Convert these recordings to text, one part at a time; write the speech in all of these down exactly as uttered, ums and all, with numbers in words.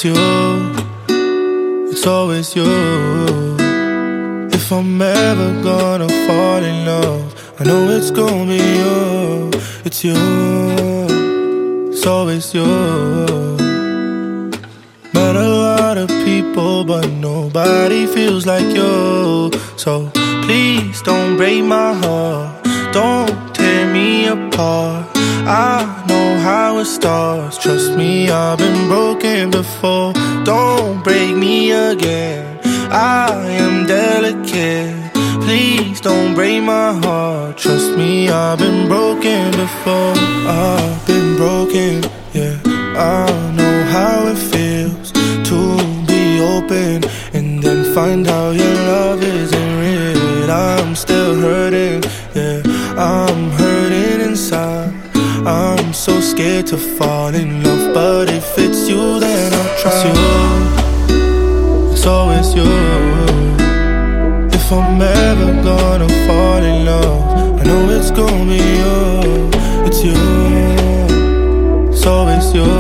It's you, it's always you. If I'm ever gonna fall in love, I know it's gonna be you. It's you, it's always you. Met a lot of people, but nobody feels like you. So please don't break my heart, don't tear me apart. I know how it starts, trust me, I've been broken before. Don't break me again, I am delicate. Please don't break my heart, trust me, I've been broken before. I've been broken, yeah, I know how it feels to be open and then find out your love isn't real. I'm still hurting, yeah, I'm hurting inside. I'm so scared to fall in love, but if it's you, then I'll try. It's you, it's always you. If I'm ever gonna fall in love, I know it's gonna be you. It's you, it's always you.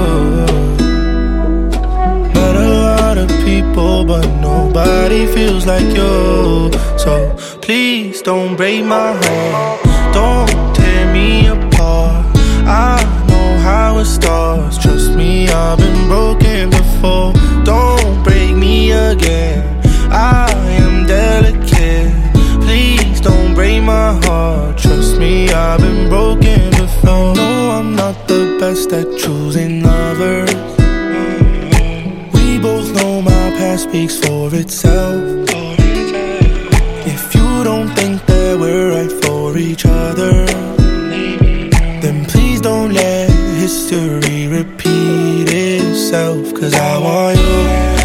Met a lot of people, but nobody feels like you. So please don't break my heart, don't tear me apart. I know how it starts, trust me, I've been broken before. Don't break me again, I am delicate. Please don't break my heart, trust me, I've been broken before. No, I'm not the best at choosing lovers. We both know my past speaks for itself. If you don't think that we're right for each other, then please don't let history repeat itself. Cause I want you,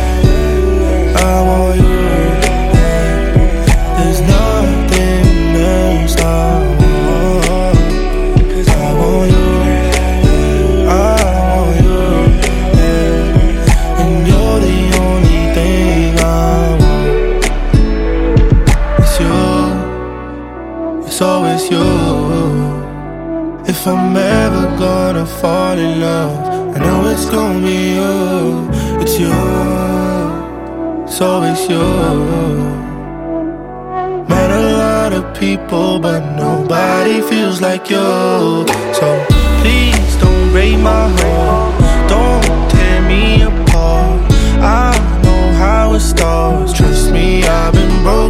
I want you. There's nothing else I want. Cause I want you, I want you. And you're the only thing I want. It's you, it's always you. If I'm ever gonna fall in love, I know it's gonna be you. It's you, it's always you. Met a lot of people, but nobody feels like you. So please don't break my heart, don't tear me apart. I know how it starts, trust me, I've been broken